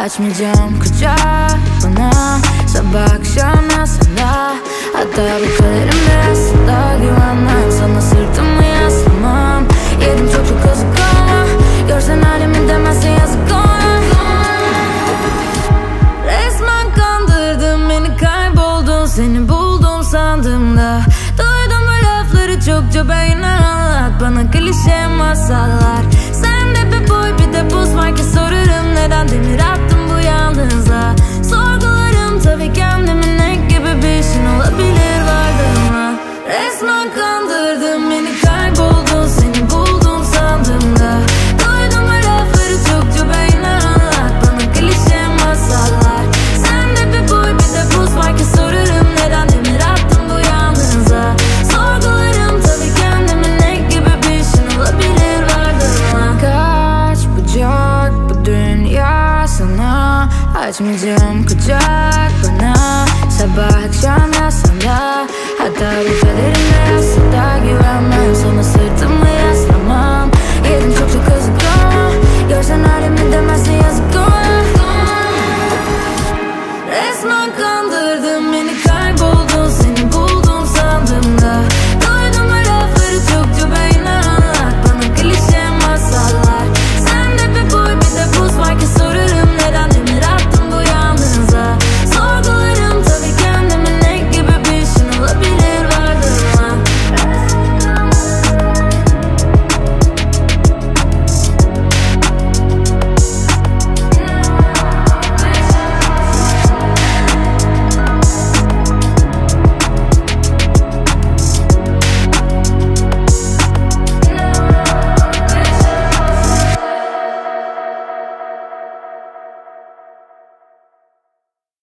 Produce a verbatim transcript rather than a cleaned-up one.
Açmayacağım kucak bana, sabah akşam yasanda. Hatta bu kaderimde aslında güvenmem, sana sırtımı yaslamam. Yedim çok çok kazık ama görsen halimi demezsin yazık ona. Resmen kandırdın beni, kayboldun, seni buldum sandım da. Duydum bu lafları çokça, ben anlat bana klişe masallar. Sen de bir boy bir de buz var ki sorarım, neden demir attım bu yalnızlığa. Sorgularım tabii kendimi, ne gibi bir işin olabilir vardığıma. Resmen kandırdın beni, kayboldun, seni buldum sandım da. Duydum bu lafları çokça, ben anlat bana klişe masallar. Sen de bir boy bir de buz var ki sorarım, neden demir attım bu yalnızlığa. Sorgularım tabii kendimi, ne gibi bir işin olabilir vardığıma. Kaç bucak bu dünya sana, açmayacağım kucak bana, sabah akşam yasanda. Hatta bu kaderimde aslında güvenmem, sana sırtımı yaslamam. Yedim çok çok kazık ama görsen halimi demezsin yazık ona.